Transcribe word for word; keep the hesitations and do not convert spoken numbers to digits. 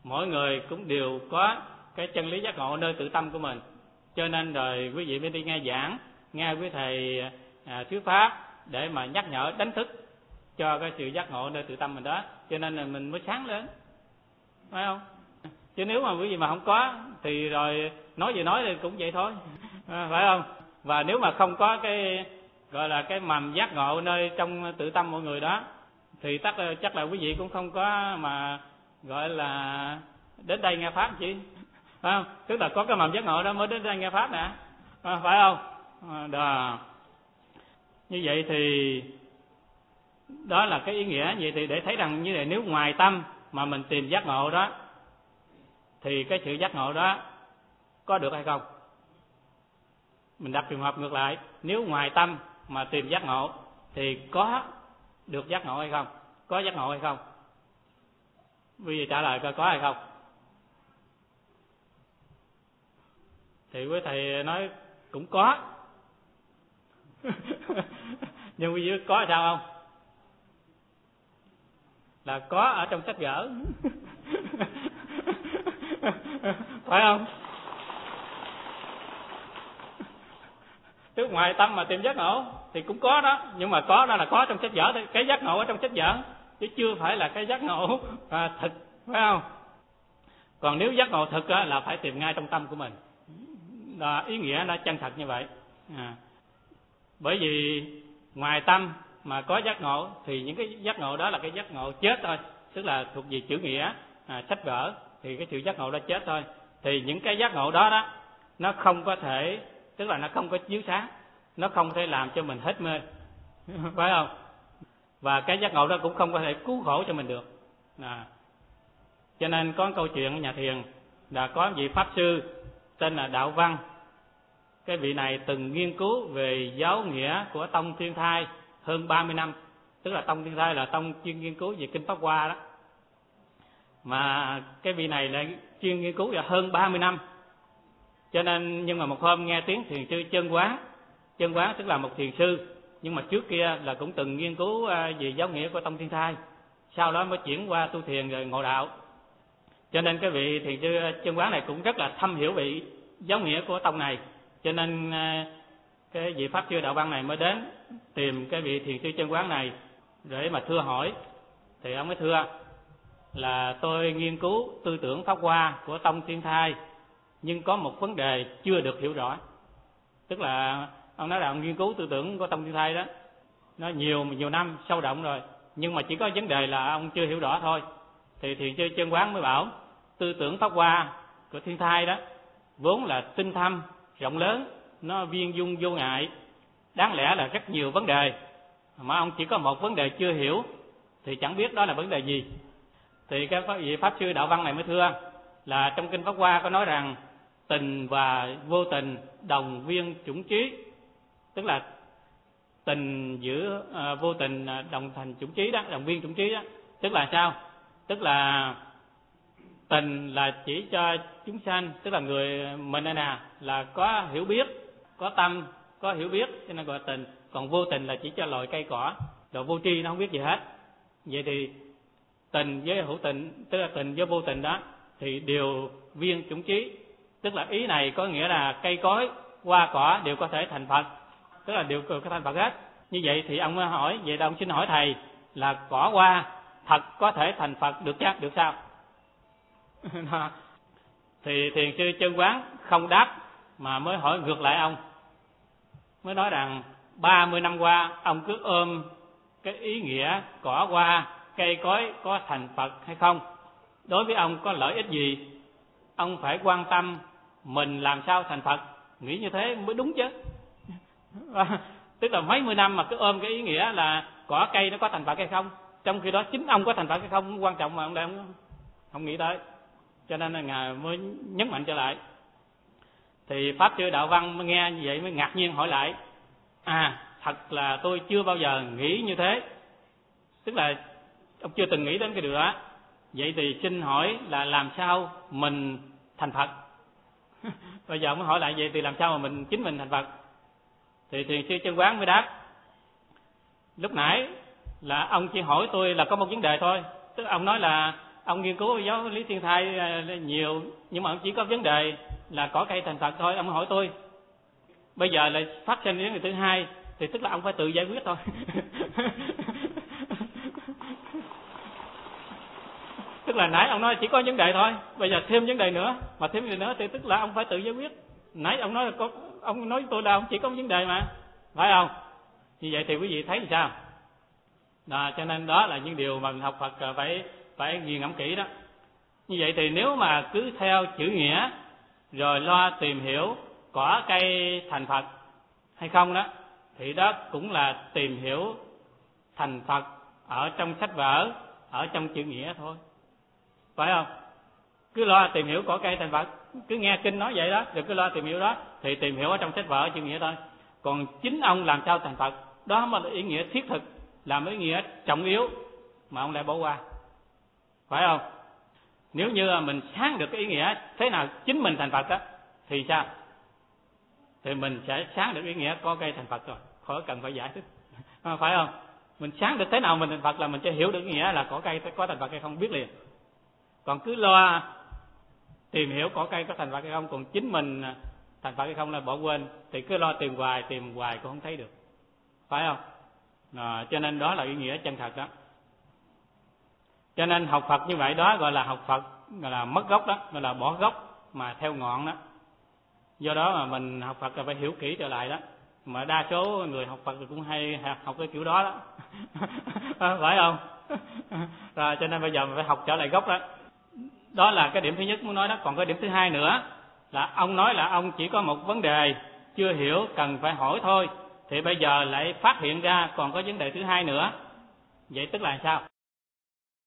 mỗi người cũng đều có cái chân lý giác ngộ nơi tự tâm của mình. Cho nên rồi quý vị mới đi nghe giảng, nghe quý thầy à, thuyết pháp để mà nhắc nhở đánh thức cho cái sự giác ngộ nơi tự tâm mình đó. Cho nên là mình mới sáng lên, phải không? Chứ nếu mà quý vị mà không có thì rồi nói gì nói thì cũng vậy thôi, à, phải không? Và nếu mà không có cái gọi là cái mầm giác ngộ nơi trong tự tâm mọi người đó thì chắc là, chắc là quý vị cũng không có mà gọi là đến đây nghe pháp chứ, phải không? Tức là có cái mầm giác ngộ đó mới đến đây nghe pháp nè, à, phải không? À, đó. Như vậy thì đó là cái ý nghĩa. Vậy thì để thấy rằng như vậy, nếu ngoài tâm mà mình tìm giác ngộ đó thì cái sự giác ngộ đó có được hay không? Mình đặt trường hợp ngược lại, nếu ngoài tâm mà tìm giác ngộ thì có được giác ngộ hay không? Có giác ngộ hay không? Quý vị trả lời coi có hay không? Thì quý thầy nói cũng có. Nhưng quý vị có hay sao không? Là có ở trong sách vở. Phải không? Tức ngoài tâm mà tìm giác ngộ thì cũng có đó, nhưng mà có đó là có trong sách vở thôi. Cái giác ngộ ở trong sách vở chứ chưa phải là cái giác ngộ à, thực, phải không? Còn nếu giác ngộ thực á, là phải tìm ngay trong tâm của mình. Đó, ý nghĩa nó chân thật như vậy. À. Bởi vì ngoài tâm mà có giác ngộ thì những cái giác ngộ đó là cái giác ngộ chết thôi, tức là thuộc về chữ nghĩa, à, sách vở, thì cái sự giác ngộ đó chết thôi. Thì những cái giác ngộ đó đó nó không có thể, tức là nó không có chiếu sáng, nó không thể làm cho mình hết mê, phải không? Và cái giác ngộ đó cũng không có thể cứu khổ cho mình được. À. Cho nên có câu chuyện ở nhà thiền là có vị pháp sư tên là Đạo Văn. Cái vị này từng nghiên cứu về giáo nghĩa của tông Thiên Thai hơn ba mươi năm. Tức là tông Thiên Thai là tông chuyên nghiên cứu về kinh Pháp Hoa đó. Mà cái vị này lại chuyên nghiên cứu về hơn ba mươi năm. Cho nên nhưng mà một hôm nghe tiếng thiền sư Chân Quán. Chân Quán tức là một thiền sư, nhưng mà trước kia là cũng từng nghiên cứu về giáo nghĩa của tông Thiên Thai, sau đó mới chuyển qua tu thiền rồi ngộ đạo. Cho nên cái vị thiền sư Chân Quán này cũng rất là thâm hiểu vị giáo nghĩa của tông này. Cho nên cái vị pháp sư Đạo Văn này mới đến tìm cái vị thiền sư Chân Quán này để mà thưa hỏi. Thì ông mới thưa là tôi nghiên cứu tư tưởng Pháp Hoa của tông Thiên Thai, nhưng có một vấn đề chưa được hiểu rõ. Tức là ông nói là ông nghiên cứu tư tưởng của tông Thiên Thai đó, nó nhiều nhiều năm sâu rộng rồi, nhưng mà chỉ có vấn đề là ông chưa hiểu rõ thôi. Thì thiền sư Chân Quán mới bảo tư tưởng Pháp Hoa của Thiên Thai đó vốn là tinh thâm, rộng lớn, nó viên dung vô ngại, đáng lẽ là rất nhiều vấn đề, mà ông chỉ có một vấn đề chưa hiểu, thì chẳng biết đó là vấn đề gì. Thì cái vị pháp sư Đạo Văn này mới thưa là trong kinh Pháp Hoa có nói rằng tình và vô tình đồng viên chủng trí, tức là tình giữa à, vô tình đồng thành chủng trí đó, đồng viên chủng trí đó. Tức là sao? Tức là tình là chỉ cho chúng sanh, tức là người mình này nè là có hiểu biết, có tâm, có hiểu biết cho nên gọi là tình. Còn vô tình là chỉ cho loài cây cỏ, rồi vô tri nó không biết gì hết. Vậy thì tình với hữu tình, tức là tình với vô tình đó thì đều viên chủng trí. Tức là ý này có nghĩa là cây cối, hoa cỏ đều có thể thành Phật, tức là đều có thành Phật hết. Như vậy thì ông mới hỏi, vậy là ông xin hỏi thầy là cỏ hoa thật có thể thành Phật được chắc được sao? Thì thiền sư Chân Quán không đáp mà mới hỏi ngược lại ông, mới nói rằng ba mươi năm qua ông cứ ôm cái ý nghĩa cỏ hoa cây cối có thành Phật hay không, đối với ông có lợi ích gì? Ông phải quan tâm mình làm sao thành Phật, nghĩ như thế mới đúng chứ. Tức là mấy mươi năm mà cứ ôm cái ý nghĩa là cỏ cây nó có thành Phật hay không, trong khi đó chính ông có thành Phật hay không quan trọng mà ông đang không, không nghĩ tới. Cho nên là Ngài mới nhấn mạnh trở lại. Thì pháp sư Đạo Văn mới nghe như vậy mới ngạc nhiên hỏi lại, à thật là tôi chưa bao giờ nghĩ như thế, tức là ông chưa từng nghĩ đến cái điều đó. Vậy thì xin hỏi là làm sao mình thành Phật? Bây giờ ông mới hỏi lại, vậy thì làm sao mà mình chính mình thành Phật? Thì thiền sư Chân Quán mới đáp, lúc nãy là ông chỉ hỏi tôi là có một vấn đề thôi. Tức ông nói là ông nghiên cứu giáo lý thiên thai nhiều, nhưng mà ông chỉ có vấn đề là cỏ cây thành Phật thôi. Ông hỏi tôi bây giờ là phát sinh vấn đề thứ hai, thì tức là ông phải tự giải quyết thôi. Tức là nãy ông nói chỉ có vấn đề thôi, bây giờ thêm vấn đề nữa, mà thêm vấn đề nữa thì tức là ông phải tự giải quyết. Nãy ông nói là có, ông nói với tôi là ông chỉ có vấn đề mà, phải không? Như vậy thì quý vị thấy làm sao? Đó, cho nên đó là những điều mà mình học Phật phải phải nghiền ngẫm kỹ đó. Như vậy thì nếu mà cứ theo chữ nghĩa rồi lo tìm hiểu cỏ cây thành Phật hay không đó, thì đó cũng là tìm hiểu thành Phật ở trong sách vở, ở trong chữ nghĩa thôi, phải không? Cứ lo tìm hiểu cỏ cây thành Phật, cứ nghe kinh nói vậy đó, rồi cứ lo tìm hiểu đó, thì tìm hiểu ở trong sách vở chữ nghĩa thôi. Còn chính ông làm sao thành Phật, đó mới là ý nghĩa thiết thực, là ý nghĩa trọng yếu mà ông lại bỏ qua, phải không? Nếu như mình sáng được cái ý nghĩa thế nào chính mình thành Phật đó, thì sao? Thì mình sẽ sáng được ý nghĩa có cây thành Phật rồi, khỏi cần phải giải thích, phải không? Mình sáng được thế nào mình thành Phật là mình sẽ hiểu được ý nghĩa là có cây có thành Phật hay không, biết liền. Còn cứ lo tìm hiểu có cây có thành Phật hay không, còn chính mình thành Phật hay không là bỏ quên, thì cứ lo tìm hoài tìm hoài cũng không thấy được, phải không? À, cho nên đó là ý nghĩa chân thật đó. Cho nên học Phật như vậy đó gọi là học Phật, gọi là mất gốc đó, gọi là bỏ gốc mà theo ngọn đó. Do đó mà mình học Phật là phải hiểu kỹ trở lại đó. Mà đa số người học Phật thì cũng hay học cái kiểu đó đó. Phải không? Rồi cho nên bây giờ mình phải học trở lại gốc đó. Đó là cái điểm thứ nhất muốn nói đó. Còn cái điểm thứ hai nữa là ông nói là ông chỉ có một vấn đề chưa hiểu cần phải hỏi thôi, thì bây giờ lại phát hiện ra còn có vấn đề thứ hai nữa. Vậy tức là sao?